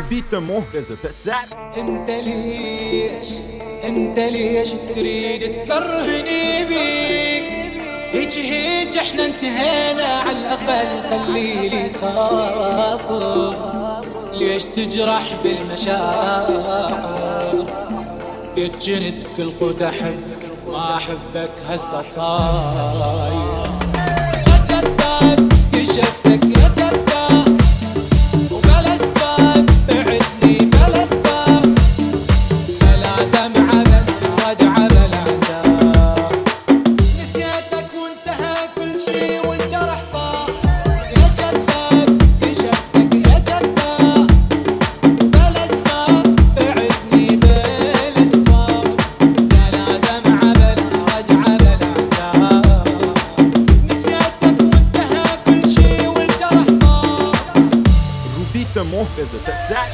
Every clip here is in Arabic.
روبيتا مهرزة تسعد. انت ليش تريد تكرهني بيك؟ هيج احنا انتهينا، على الاقل خليلي خاطر. ليش تجرح بالمشاعر؟ يتجند كل قد احبك ما احبك هسه صاير. يا جذاب كشفتك يا جذاب، وبلا اسباب بعدني بلا اسباب، بلا دمعة بلا رجعة بلا عتاب. نسيتك وانتهى كل شي والجرح طار. يا جذاب كشفتك يا جذاب، بلا اسباب بعدني بلا اسباب، بلا دمعة بلا رجعة بلا عتاب. نسيتك وانتهى كل شي والجرح طار. روبيتا مهرزة تسعد.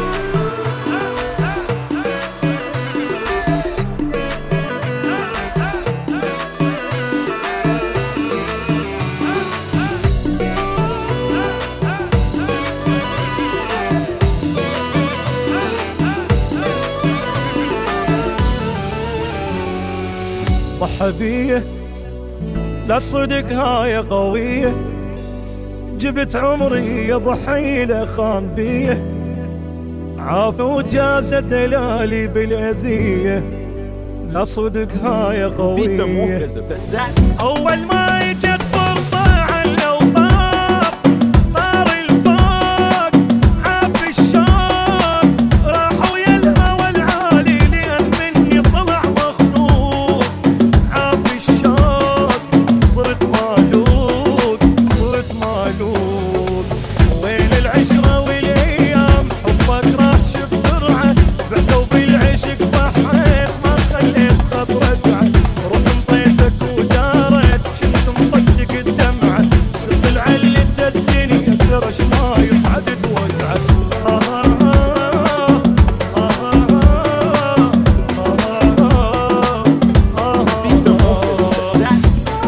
ضحى بيه لا صدق هاي قوية، جبت عمري ضحي له خان بيه، عاف وجاز دلالي بالأذية، لا صدق هاي روبيتا قوية. مهرزة تسعد. أول ما اجت فرصة على وطار، طار الفوق عاف الشوق، راح ويا الهوى العالي لأن مني طلع مخنوق، عاف الشوق صرت مالوق، صرت مالوق. وين العشرة والأيام حبك راحش بسرعة، بعدوا بالعشق ضحيت ما خليت خطرة عن رحم طيتك ودارت، كنت مصدق الدمعة طلع اللي الدنيا درش ما يصعد توقعت. روبيتا مهرزة تسعد.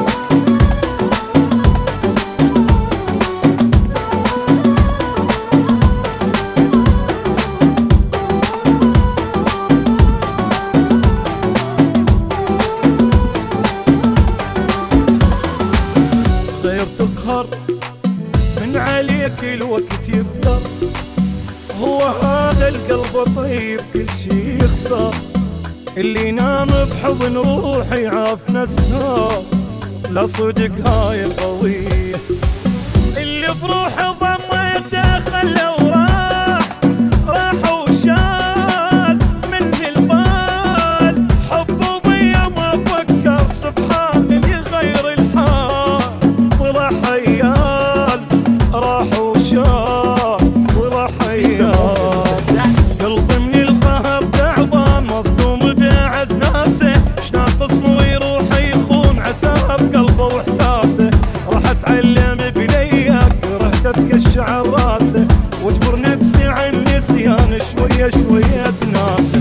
غير تقهر من عليك الوقت يفتر، هو هذا القلب طيب كل شي يخسر، اللي نام بحضن روحي عاف نسهر، لا صدق هاي قوية. اللي بروحه ضميته خله وراح، راح وشال مني البال، حبه بيا ما فكر سبحان اللي يغير الحال، طلع حيال راح وشال طلع حيال. قلبي من القهر تعبان مصدوم بعز ناسه، شناقص مو يروح يخون عساه بقلبه واحساسه، راح اتعلم بلياك كرهت اتكشع راسه، واجبر نفسي عن نسيان شويه شويه ناسه.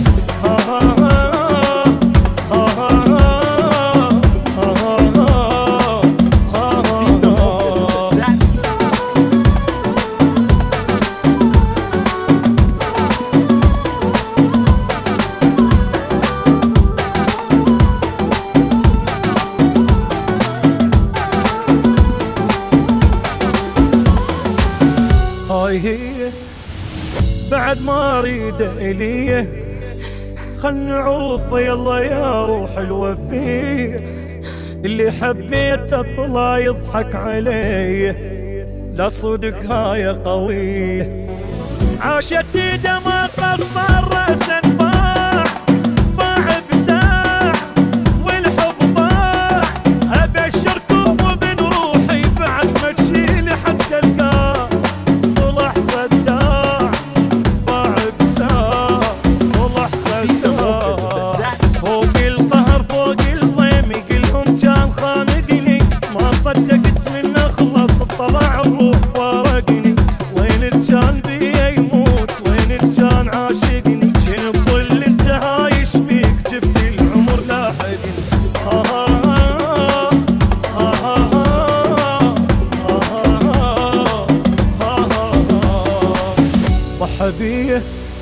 روبيتا مهرزة تسعد. هاي هي بعد ما اريد اليه، خل نعوف يلا يا روح الوفيه، اللي حبيته طلع يضحك علي، لا صدق هاي قويه. عاشت ايده ما قصر راسا باع، باع بساع والحب ضاع، ابشركم وبن روحي بعد ما تشيل حتى القاع، طلع خداع باع بساع طلع روبيتا مهرزة خداع. تسعد. فوق القهر فوق الضيم يقلهم كان خانقني، ما صدقت من اخلص طلع الروح فارقني، وين الجان بيه يموت وين الجان عاشقني، شنو حبيه.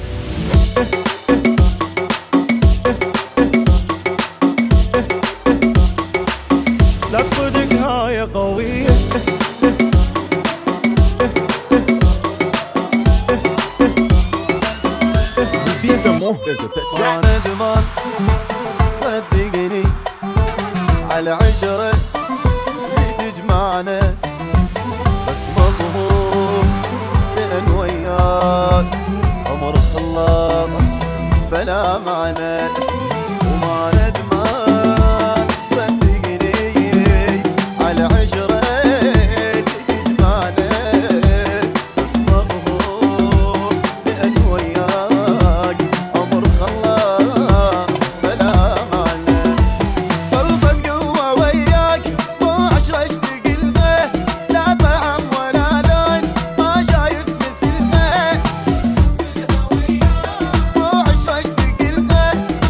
لا صدق هاي قوية. بيت محرزة بس وانا دمان صدقني على عشرة اللي تجمعنا، بس مضمون لأن وياك عمر خلاص بلا معنى. وما ندمان صدقني على عشرة اللي تجمعنا، بس مضمون لأن وياك عمر خلاص بلا معنى. خلصت قوة وياك مو عشرة اشتاق لها، لا طعم ولا لون ما شايف مثلها. مو عشرة اشتاق لها،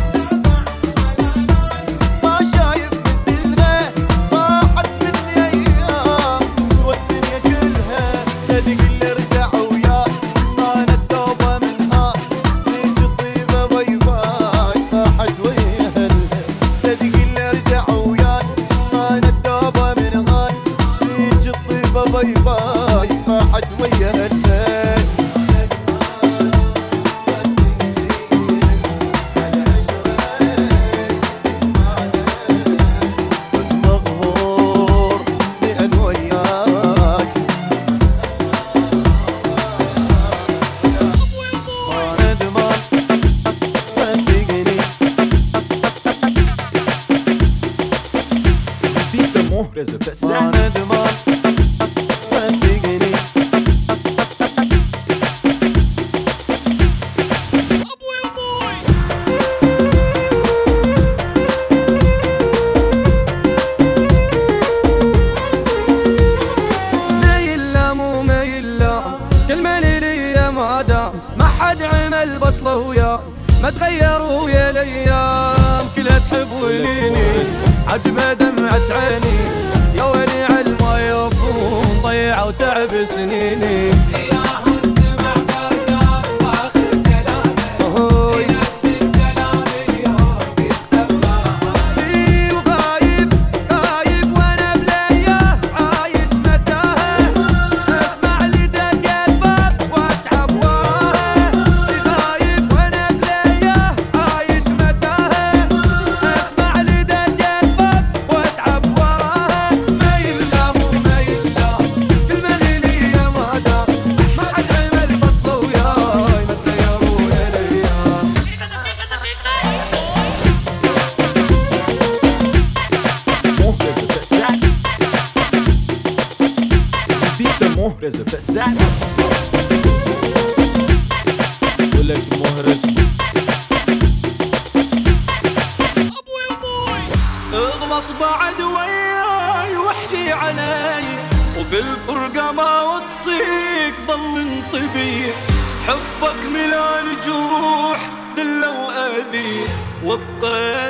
ما شايف مثلها. راحت مني ايام تسوى الدنيا كلها، صدق اللي رجع وياك انا التوبة منها. ليج الطيبة باي باي راحت وياها، صدق اللي رجع وياك انا التوبة منها. ليج الطيبة باي باي راحت وياها. بس مغرور لأن وياك ما ندمان صدقني. بيت محرزة بس ما ندمان صدقني. ميلا مو ميلا كلمة لي ما دام ما حد عمل بصله وياه، ما تغيروا يا الايام كلها تحب وليني. عجبه دمعة عيني يا ويلي عالما يفون ضيعوا تعب سنيني. محرزة بس ولك مهرس اغلط بعد وياي وحشي علي، وبالفرقة ما وصيك ظل انطبي. حبك ملان جروح ذلة وأذي، وابقى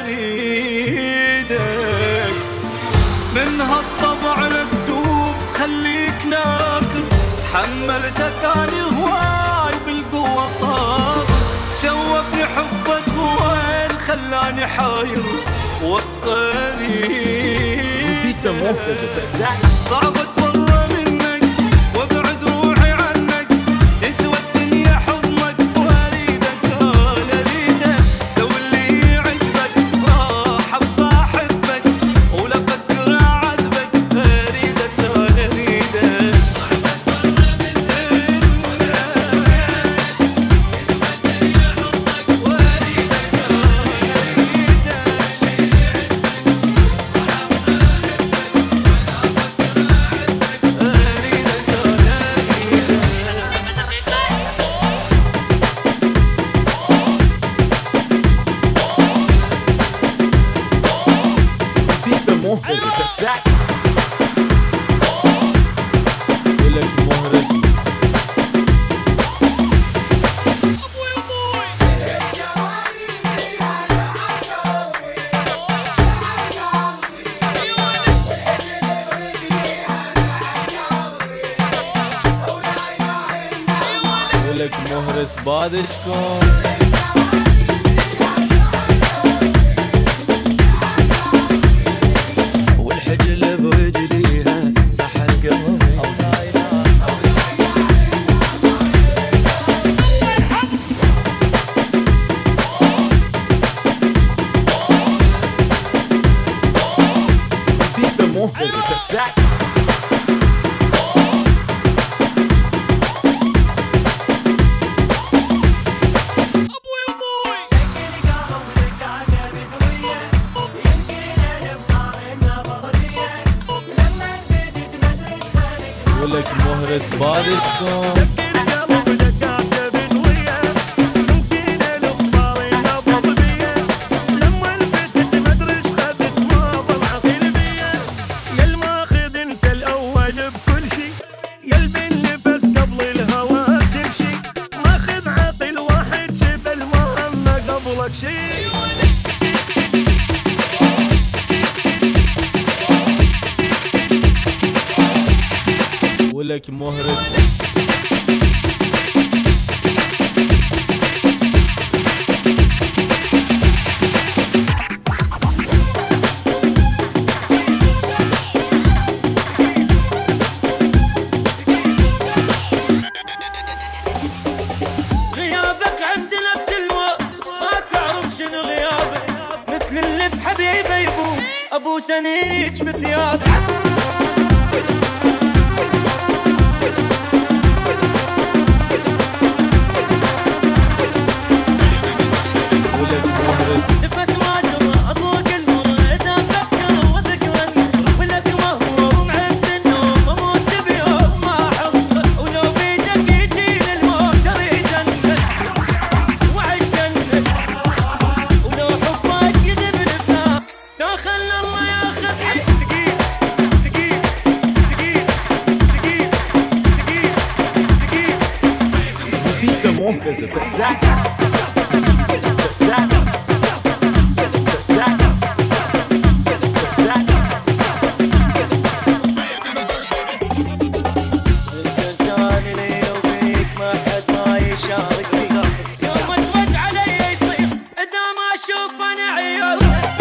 اريدك من هالطبع للدوب خليك ناكر. تحملتك اني هواي بالقوة صابر، شوفني حبك وين خلاني حاير، وابقى اريدك. بيت محرزة بس صعب اتورى منك وابعد روحي عنك، يسوى الدنيا حضنك واريدك انا اريدك. سوي اللي يعجبك راح ابقى احبك، ولا افكر اعذبك اريدك انا اريدك. صعب اتورى منك يسوى الدنيا حضنك واريدك انا اريدك. ولك مهرس بادشكم. والحجل برجليها صح القلب. Beat the محرز الدسات. ولك مهرس بادشكم. ولك مهرس غيابك عند نفس الموت، ما تعرف شنو غيابك، مثل اللي بحبيبه يبوس ابو سنيج بثيابك. محرز الدسات. الدسات. الدسات. الدسات. الانسان لي وبيك ما حد ما يشارك في غفر، يوم اسود علي يصير اذا ما اشوف انا عيال.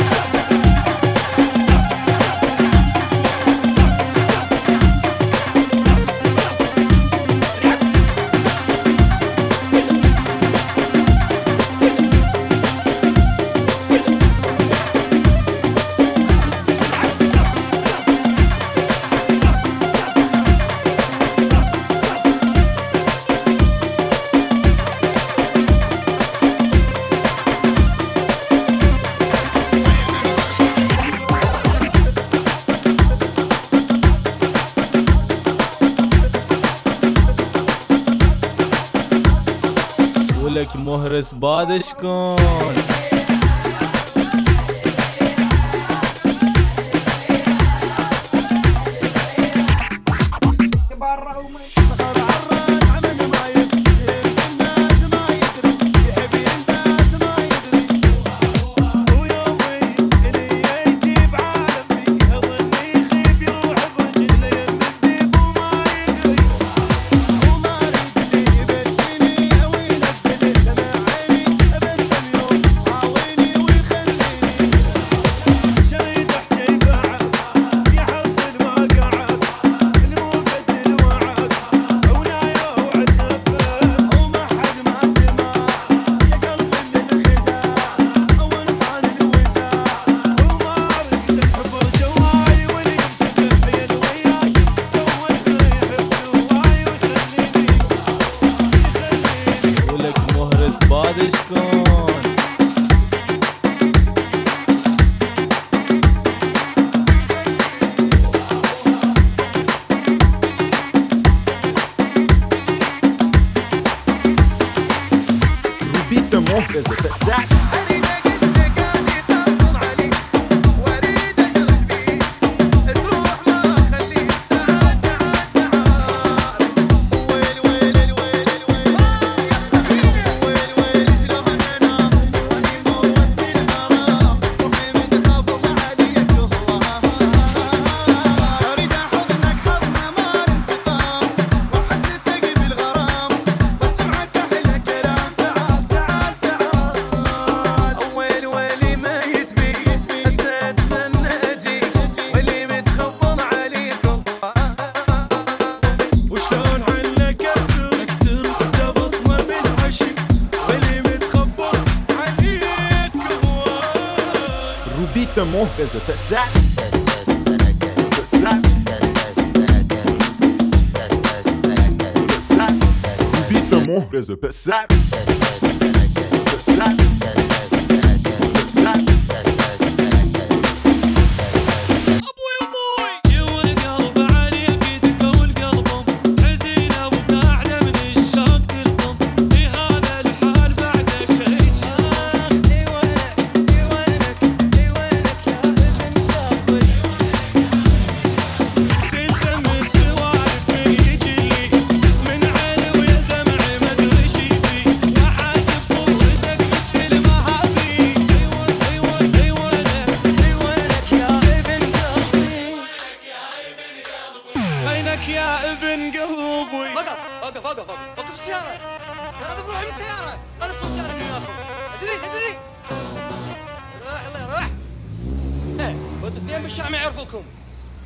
ولك مهرس بادشكم. محرز الدسات. وحسسك بالغرام بس معك مهرز الفساد فساد فساد بيت مهرز الفساد فساد فساد يا ابن قلبي. وقف السيارة. لا تروح من السيارة. أنا صوت شارع وياكم. نزلي. روح. ودوا اثنين بالشارع ما يعرفوكم.